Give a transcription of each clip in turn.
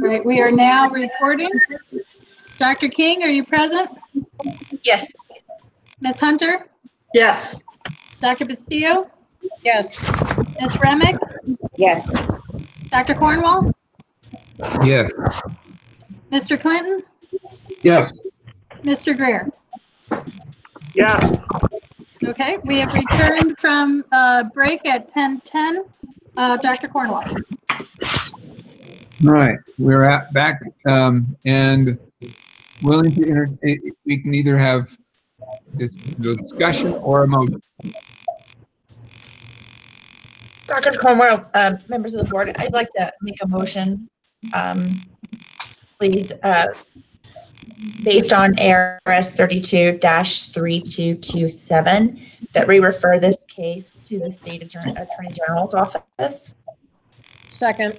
All right, we are now recording. Dr. King, are you present? Yes. Ms. Hunter? Yes. Dr. Bastillo? Yes. Ms. Remick? Yes. Dr. Cornwall? Yes. Mr. Clinton? Yes. Mr. Greer? Yes. Okay, we have returned from break at 10:10. Dr. Cornwall? All right, we're back and willing to we can either have this discussion or a motion. Dr. Cornwall, members of the board, I'd like to make a motion, please, based on ARS 32-3227, that we refer this case to the State Attorney General's office. Second.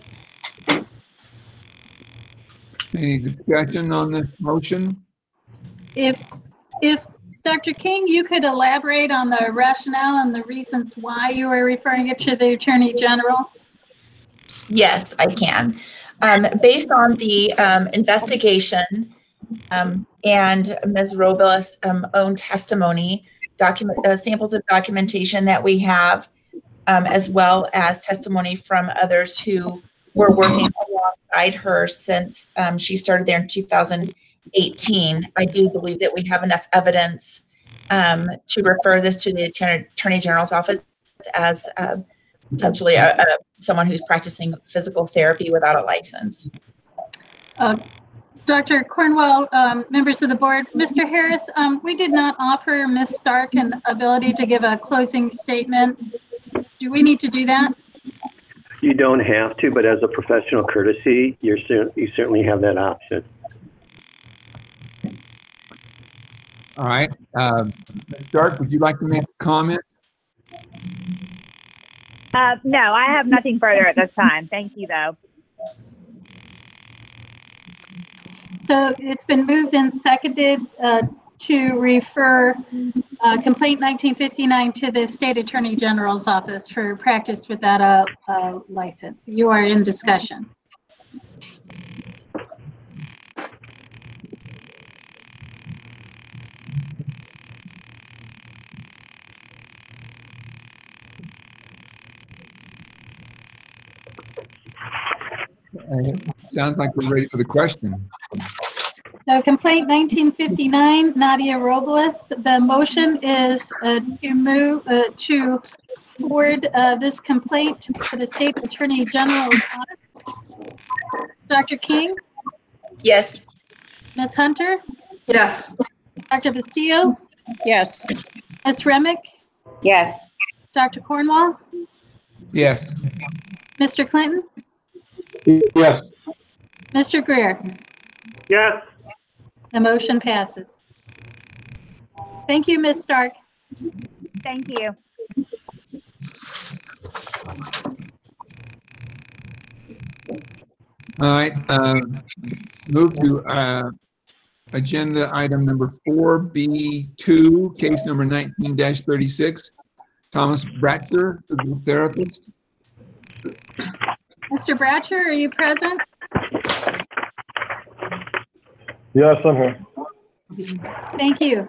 Any discussion on this motion? If Dr. King, you could elaborate on the rationale and the reasons why you are referring it to the Attorney General? Yes, I can. Based on the investigation and Ms. Robles' own testimony, samples of documentation that we have, as well as testimony from others who were working alongside her since she started there in 2018. I do believe that we have enough evidence to refer this to the Attorney General's office as potentially someone who's practicing physical therapy without a license. Dr. Cornwall, members of the board, Mr. Harris, we did not offer Ms. Stark an ability to give a closing statement. Do we need to do that? You don't have to, but as a professional courtesy, you certainly have that option. All right, Ms. Stark, would you like to make a comment? No, I have nothing further at this time. Thank you, though. So it's been moved and seconded to refer complaint 1959 to the State Attorney General's office for practice without a license. You are in discussion. Sounds like we're ready for the question. So complaint 1959, Nadia Robles. The motion is to forward this complaint to the State Attorney General's office. Dr. King? Yes. Ms. Hunter? Yes. Dr. Bastillo? Yes. Ms. Remick? Yes. Dr. Cornwall? Yes. Mr. Clinton? Yes. Mr. Greer? Yes. The motion passes. Thank you, Ms. Stark. Thank you. All right, move to agenda item number 4B2, case number 19-36. Thomas Bratcher, physical therapist. Mr. Bratcher, are you present? Yes, I'm here. Thank you.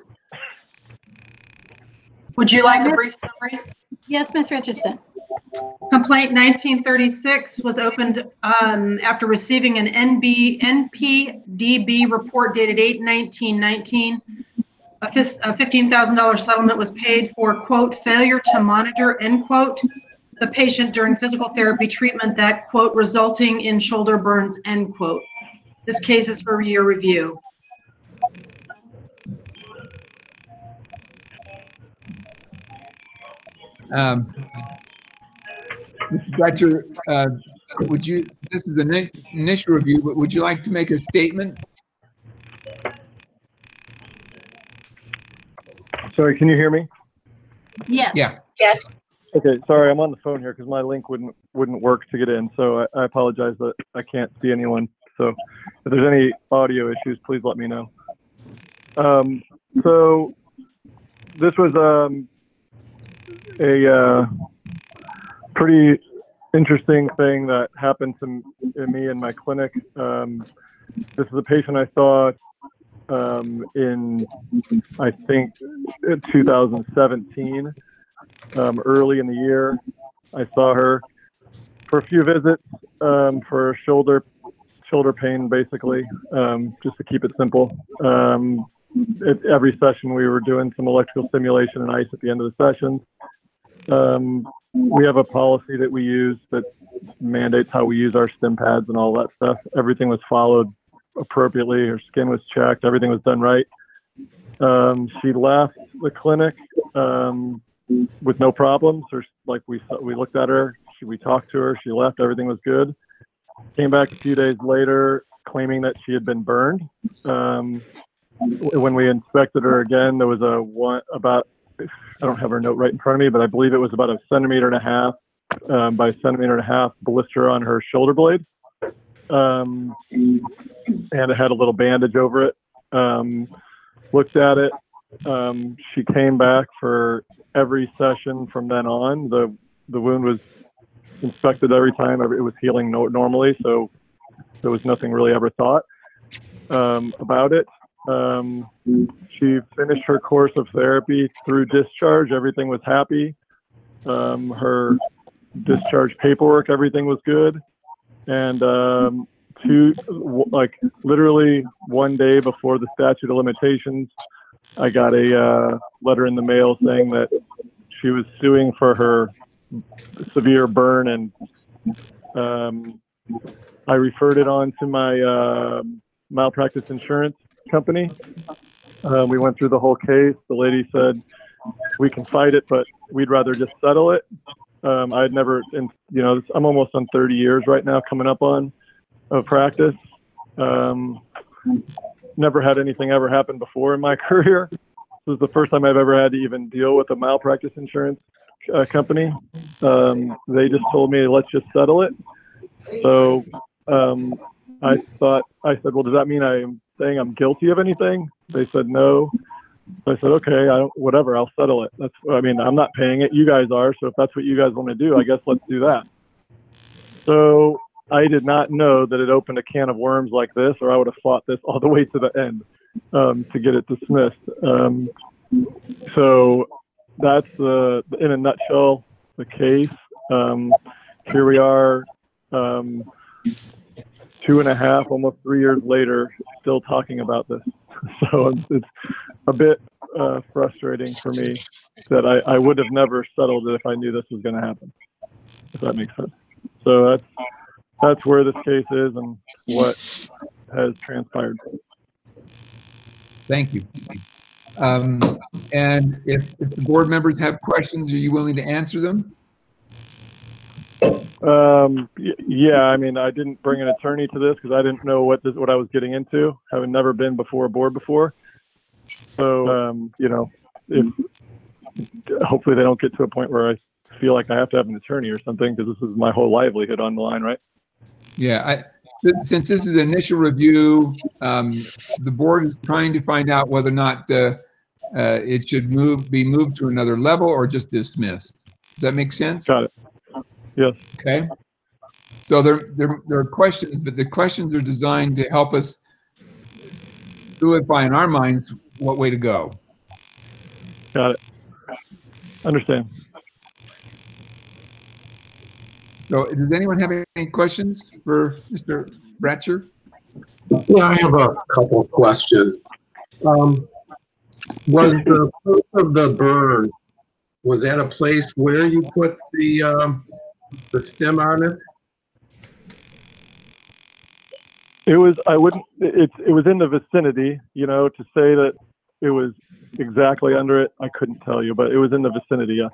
Would you like a brief summary? Yes, Ms. Richardson. Complaint 1936 was opened after receiving an NPDB report dated 8/19/19. A $15,000 settlement was paid for, quote, failure to monitor, end quote, the patient during physical therapy treatment that, quote, resulting in shoulder burns, end quote. This case is for your review. Mr. Bratcher, this is an initial review, but would you like to make a statement? Sorry, can you hear me? Yes. Yeah. Yes. Okay, sorry, I'm on the phone here because my link wouldn't work to get in, so I apologize that I can't see anyone. So if there's any audio issues, please let me know. So this was a pretty interesting thing that happened to me in my clinic. This is a patient I saw in, I think, 2017, early in the year. I saw her for a few visits for shoulder pain, basically, just to keep it simple. At every session, we were doing some electrical stimulation and ice at the end of the sessions. We have a policy that we use that mandates how we use our stim pads and all that stuff. Everything was followed appropriately. Her skin was checked. Everything was done right. She left the clinic with no problems. Or like we looked at her, we talked to her. She left. Everything was good. Came back a few days later, claiming that she had been burned. When we inspected her again, there was about, I don't have her note right in front of me, but I believe it was about 1.5 centimeters by 1.5 centimeters blister on her shoulder blade. And it had a little bandage over it. Looked at it. She came back for every session from then on. The wound was inspected every time. It was healing normally, so there was nothing really ever thought about it. She finished her course of therapy through discharge. Everything was happy. Her discharge paperwork, everything was good. And literally one day before the statute of limitations, I got a letter in the mail saying that she was suing for her severe burn, and I referred it on to my malpractice insurance company. We went through the whole case. The lady said, we can fight it, but we'd rather just settle it. I'd never, I'm almost on 30 years right now, coming up on of practice. Never had anything ever happen before in my career. This is the first time I've ever had to even deal with a malpractice insurance company. They just told me, let's just settle it. So I said, well, does that mean I'm saying I'm guilty of anything? They said no. So I said, okay, whatever, I'll settle it. I'm not paying it. You guys are. So if that's what you guys want to do, I guess let's do that. So I did not know that it opened a can of worms like this, or I would have fought this all the way to the end to get it dismissed. So that's in a nutshell, the case. Here we are, 2.5, almost 3 years later, still talking about this. So it's a bit frustrating for me that I would have never settled it if I knew this was going to happen, if that makes sense. So that's where this case is and what has transpired. Thank you. And if the board members have questions, are you willing to answer them? Yeah, I didn't bring an attorney to this because I didn't know what I was getting into, having never been before a board before. So, if hopefully they don't get to a point where I feel like I have to have an attorney or something, because this is my whole livelihood on the line, right? Yeah, since this is an initial review, the board is trying to find out whether or not it should be moved to another level or just dismissed. Does that make sense? Got it. Yes. Okay. So there are questions, but the questions are designed to help us solidify in our minds what way to go. Got it. Understand. So does anyone have any questions for Mr. Bratcher? Yeah, I have a couple of questions. Was the place of the burn, was that a place where you put the stem on it? It was in the vicinity, to say that it was exactly under it, I couldn't tell you, but it was in the vicinity, yeah.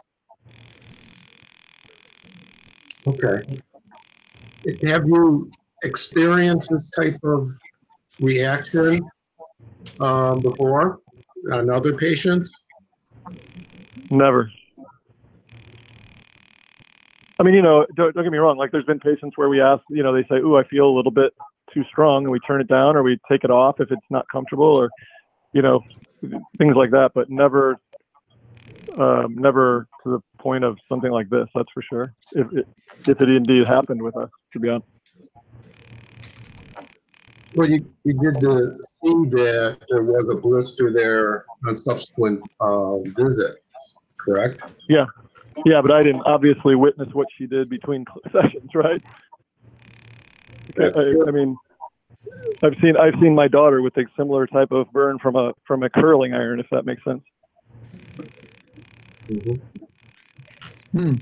Okay. Have you experienced this type of reaction before on other patients? Never. Don't get me wrong. Like, there's been patients where we ask, they say, "Ooh, I feel a little bit too strong," and we turn it down, or we take it off if it's not comfortable, or things like that. But never never to the point of something like this. That's for sure. If it indeed happened with us, to be honest. Well, you did see that there was a blister there on subsequent visits, correct? Yeah, but I didn't obviously witness what she did between sessions, right? I mean, I've seen my daughter with a similar type of burn from a curling iron, if that makes sense. Mm-hmm.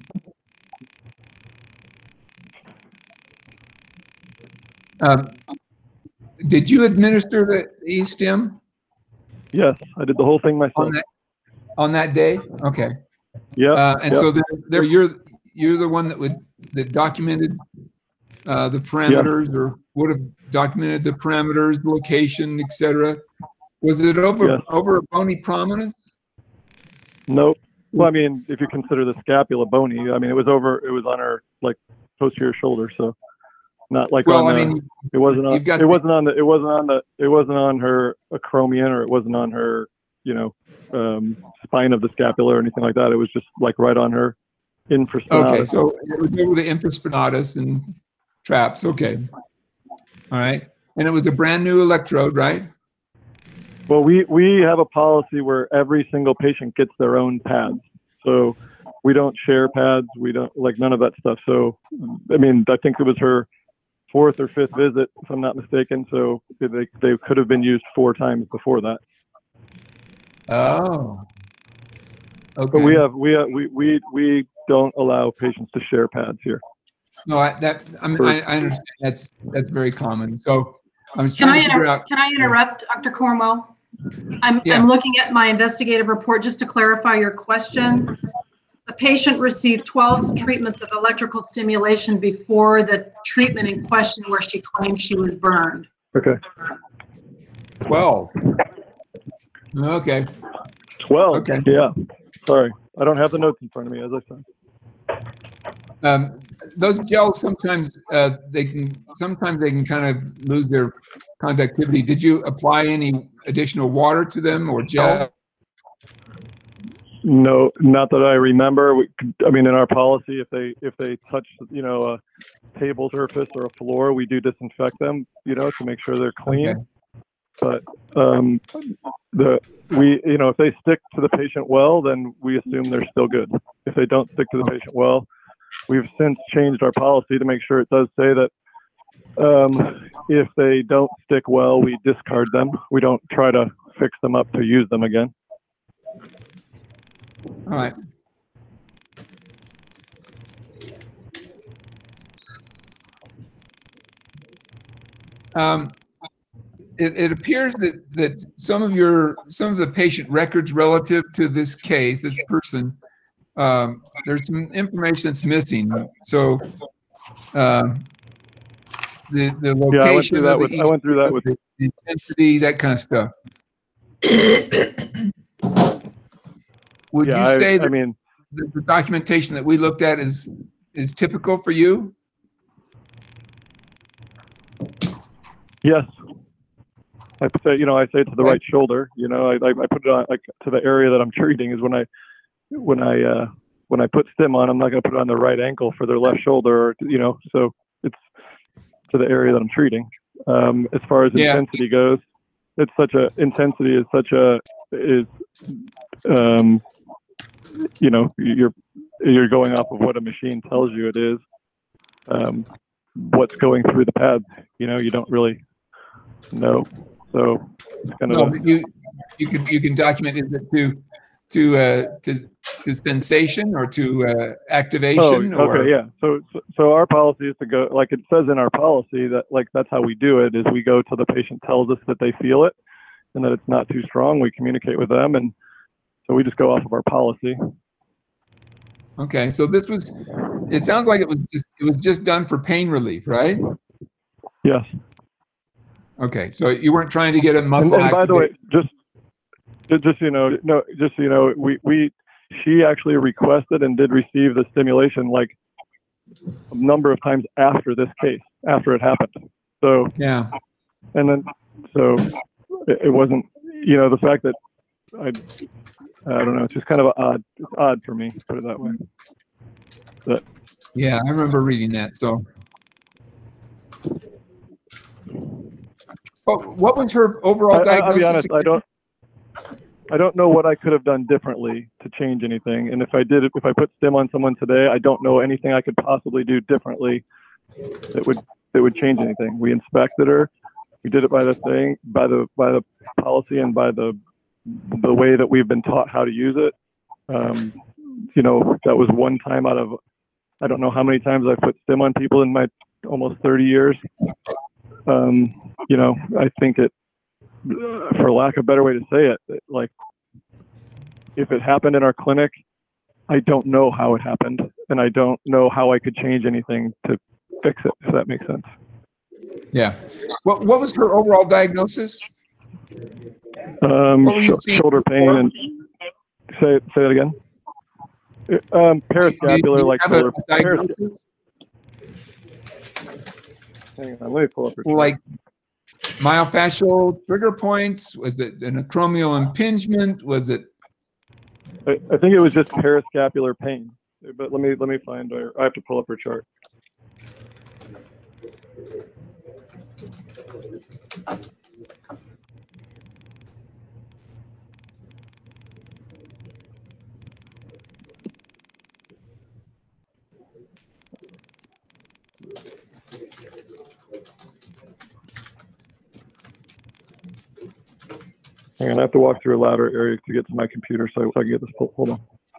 Did you administer the e-stim Yes, I did the whole thing myself. on that day? Okay. Yeah. And so there you're the one that documented the parameters, or would have documented the parameters, location, etc. Was it over a bony prominence? Nope. Well, I mean, if you consider the scapula bony, I mean, it was on her like posterior shoulder, so not like it wasn't on her acromion, or it wasn't on her, spine of the scapula or anything like that. It was just like right on her infraspinatus. Okay, so it was over the infraspinatus and traps. Okay. All right. And it was a brand new electrode, right? Well, we have a policy where every single patient gets their own pads. So we don't share pads. We don't like none of that stuff. So, I mean, I think it was her 4th or 5th visit, if I'm not mistaken. So they could have been used 4 times before that. Oh. Okay. But we don't allow patients to share pads here. No, I understand. That's very common. So I was trying to figure out. Can I interrupt, Dr. Cornwell? I'm looking at my investigative report just to clarify your question. The patient received 12 treatments of electrical stimulation before the treatment in question where she claimed she was burned. Okay. 12. Okay. 12. Okay. Yeah. Sorry, I don't have the notes in front of me, as I said. Those gels sometimes they can kind of lose their conductivity. Did you apply any additional water to them or gel? No, not that I remember. In our policy, if they touch a table surface or a floor, we do disinfect them, to make sure they're clean. Okay. But if they stick to the patient well, then we assume they're still good. If they don't stick to the patient well, we've since changed our policy to make sure it does say that if they don't stick well, we discard them. We don't try to fix them up to use them again. All right. It appears that some of the patient records relative to this case, this person, there's some information that's missing. So the location I went through that with the intensity, that kind of stuff. Would you say that the documentation that we looked at is typical for you? Yes. I say to the right shoulder. I put it on like to the area that I'm treating. Is when I put stim on, I'm not going to put it on their right ankle for their left shoulder. So it's to the area that I'm treating. As far as intensity goes, you're going off of what a machine tells you it is. What's going through the pads, you don't really know. So it's kind of you can document, is it to sensation or to activation? Oh, okay, yeah. So our policy is to go, like it says in our policy, that like that's how we do it, is we go till the patient tells us that they feel it and that it's not too strong. We communicate with them, and so we just go off of our policy. Okay, so it sounds like it was just done for pain relief, right? Yes. Okay, so you weren't trying to get a muscle and by the way, just she actually requested and did receive the stimulation like a number of times after this case, after it happened. So yeah, and then so it wasn't, the fact that I don't know. It's just kind of odd. It's odd for me, put it that way. But Yeah, I remember reading that. So, what was her overall I'll diagnosis? be honest. I don't know what I could have done differently to change anything. And if I put stim on someone today, I don't know anything I could possibly do differently that would change anything. We inspected her. We did it by the policy and by the way that we've been taught how to use it. That was one time out of, I don't know how many times I've put stim on people in my almost 30 years. I think it, for lack of a better way to say it, like, if it happened in our clinic, I don't know how it happened, and I don't know how I could change anything to fix it, if that makes sense. Yeah. What was her overall diagnosis? What were you seeing Shoulder pain and say it again. Parascapular, Do you like have a shoulder. diagnosis? Hang on, let me pull up her chart. Like myofascial trigger points? Was it an acromial impingement? Was it? I think it was just parascapular pain. But let me find her. I have to pull up her chart. Hang on, I have to walk through a louder area to get to my computer so I can get this pulled. Hold on.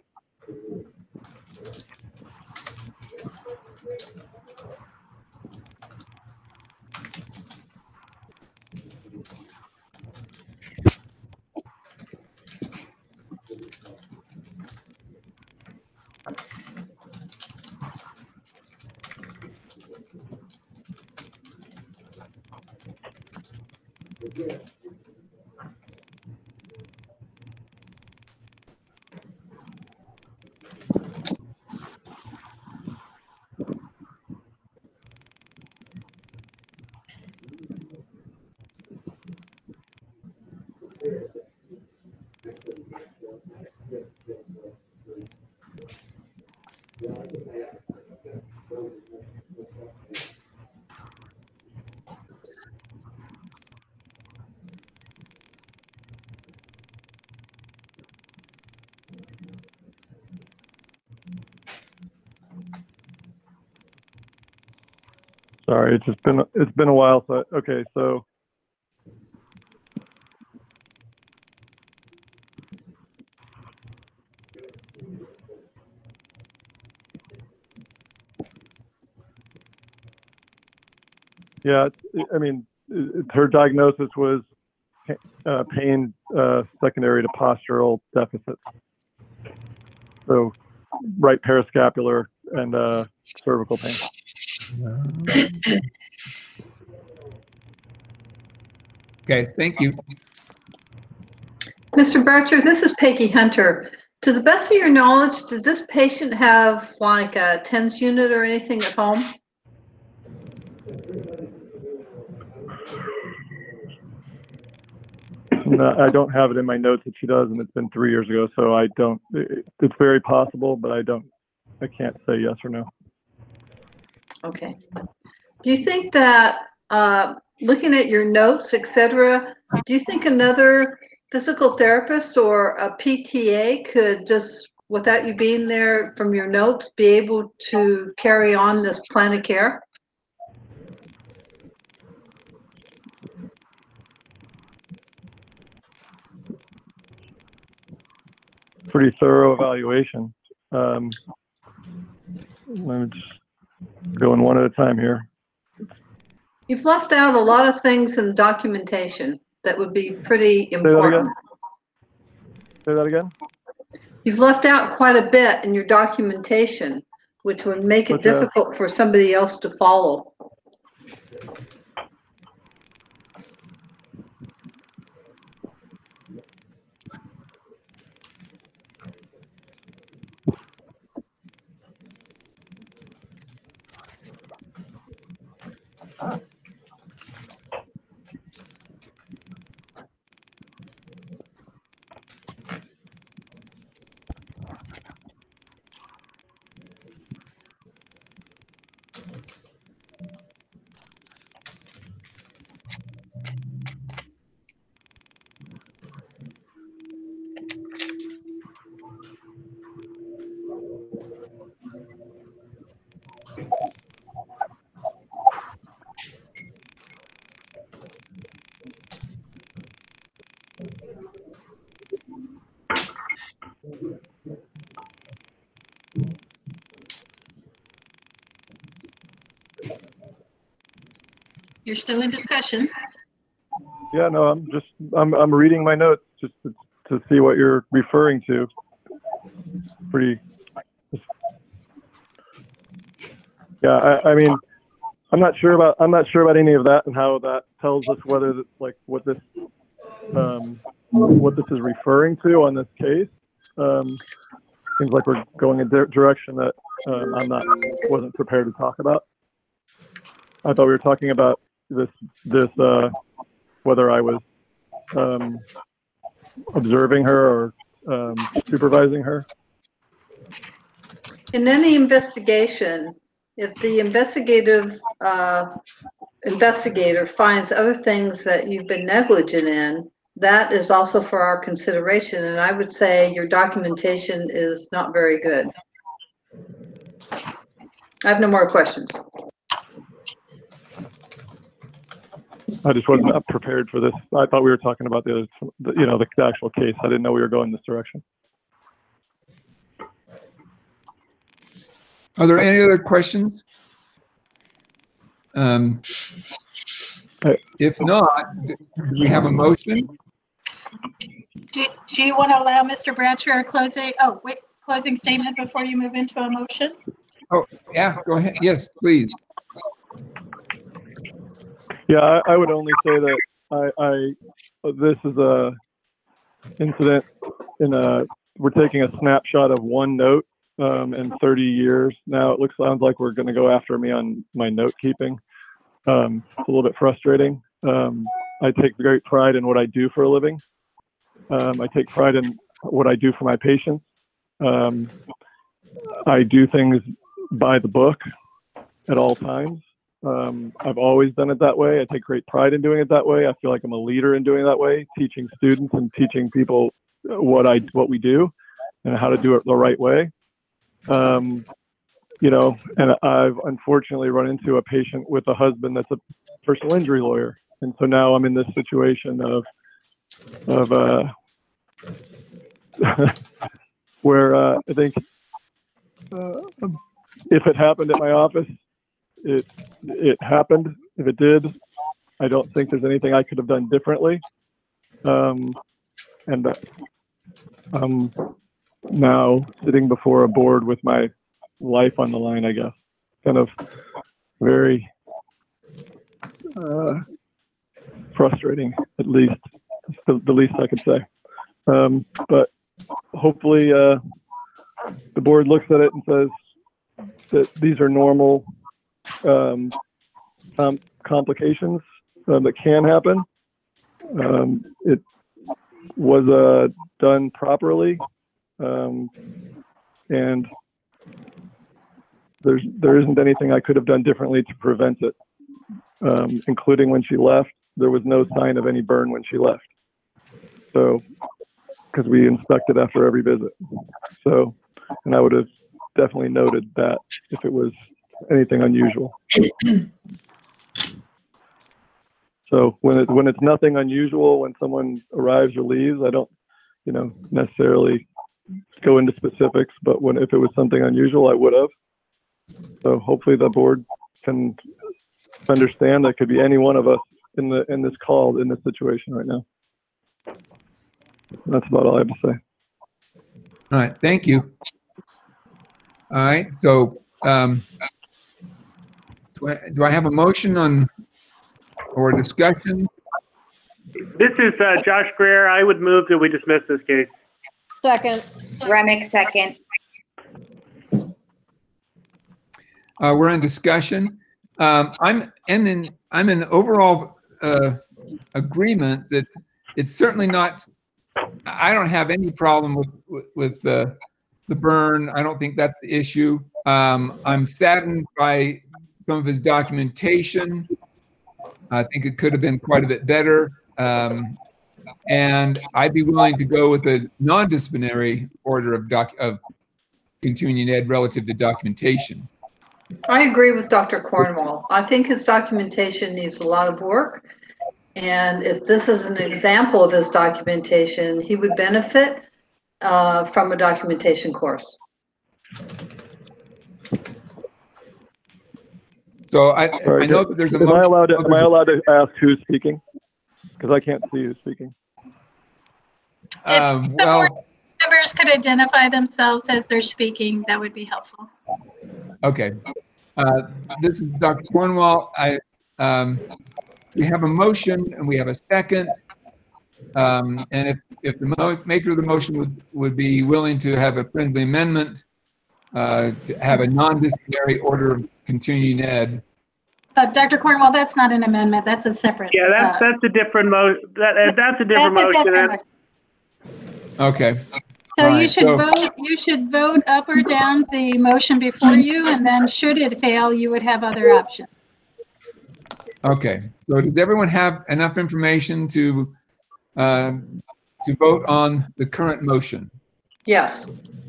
Sorry, it's been a while. So okay, so yeah, I mean, her diagnosis was pain secondary to postural deficits. So right parascapular and cervical pain. Okay, thank you. Mr. Burcher, this is Peggy Hunter. To the best of your knowledge, did this patient have like a TENS unit or anything at home? No, I don't have it in my notes that she does, and it's been 3 years ago, so I don't. It's very possible, but I can't say yes or no. Okay. Do you think that looking at your notes, etc., do you think another physical therapist or a PTA could just, without you being there from your notes, be able to carry on this plan of care? Pretty thorough evaluation. Let me just go in one at a time here. You've left out a lot of things in documentation that would be pretty important. Say that again? You've left out quite a bit in your documentation, which would make it difficult for somebody else to follow. You're still in discussion. Yeah, no, I'm reading my notes just to see what you're referring to. Yeah, I mean, I'm not sure about any of that and how that tells us whether that's like what this is referring to on this case. Seems like we're going in a direction that wasn't prepared to talk about. I thought we were talking about this whether I was observing her or supervising her. In any investigation, if the investigator finds other things that you've been negligent in, that is also for our consideration. And I would say your documentation is not very good. I have no more questions. I just wasn't prepared for this. I thought we were talking about the actual case. I didn't know we were going this direction. Are there any other questions? If not, do we have a motion? Do you want to allow Mr. Brancher a closing statement before you move into a motion? Oh, yeah, go ahead. Yes, please. Yeah, I would only say that this is a incident we're taking a snapshot of one note in 30 years. Now it sounds like we're going to go after me on my note keeping. It's a little bit frustrating. I take great pride in what I do for a living. I take pride in what I do for my patients. I do things by the book at all times. I've always done it that way. I take great pride in doing it that way. I feel like I'm a leader in doing it that way, teaching students and teaching people what we do and how to do it the right way. And I've unfortunately run into a patient with a husband that's a personal injury lawyer. And so now I'm in this situation of where I think if it happened at my office, it happened. If it did, I don't think there's anything I could have done differently. And I'm now sitting before a board with my life on the line, I guess. Kind of very frustrating, at least. It's the least I could say. But hopefully the board looks at it and says that these are normal complications that can happen. It was done properly, and there isn't anything I could have done differently to prevent it, including when she left. There was no sign of any burn when she left. So, because we inspected after every visit. So, and I would have definitely noted that if it was anything unusual. So when it's nothing unusual, when someone arrives or leaves, I don't, necessarily go into specifics, but if it was something unusual, I would have. So hopefully the board can understand that could be any one of us in this call, in this situation right now. That's about all I have to say. All right, thank you. All right, so do I have a motion or a discussion? This is Josh Greer. I would move that we dismiss this case. Second. Remick, second. We're in discussion. I'm in overall agreement that it's certainly not. I don't have any problem with the burn. I don't think that's the issue. I'm saddened by some of his documentation. I think it could have been quite a bit better. And I'd be willing to go with a non-disciplinary order of continuing ed relative to documentation. I agree with Dr. Cornwall. I think his documentation needs a lot of work. And if this is an example of his documentation, he would benefit from a documentation course. So I Sorry, know that there's a Am I motion. allowed to, oh, am I allowed to ask who's speaking? Because I can't see who's speaking. If the board members could identify themselves as they're speaking, that would be helpful. Okay. This is Dr. Cornwall. We have a motion and we have a second. And if the maker of the motion would be willing to have a friendly amendment to have a non-disciplinary order of continuing ed. Dr. Cornwall, that's not an amendment. That's a separate. Yeah, that's a different motion. That's a different motion. Okay. So All you right, should vote. You should vote up or down the motion before you, and then should it fail, you would have other options. Okay. So does everyone have enough information to vote on the current motion? Yes.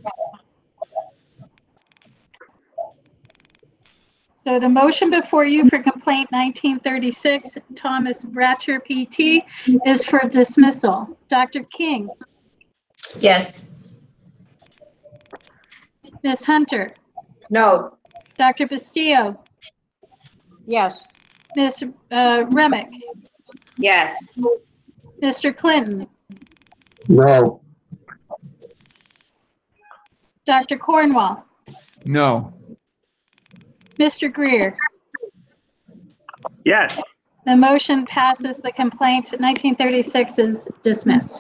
So the motion before you for complaint 1936, Thomas Bratcher, PT, is for dismissal. Dr. King, Yes. Ms. Hunter, No. Dr. Bastillo, Yes. Ms. Remick, Yes. Mr. Clinton, No. Dr. Cornwall, No. Mr. Greer. Yes. The motion passes. The complaint 1936 is dismissed.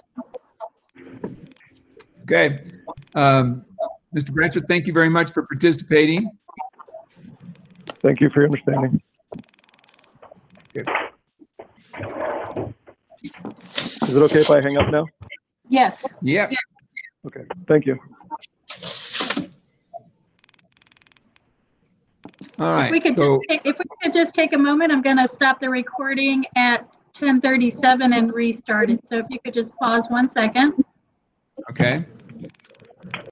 Okay. Mr. Bratcher, thank you very much for participating. Thank you for your understanding. Okay. Is it okay if I hang up now? Yes. Yep. Okay, thank you. All right. If we could just take a moment, I'm going to stop the recording at 10:37 and restart it. So if you could just pause 1 second. Okay.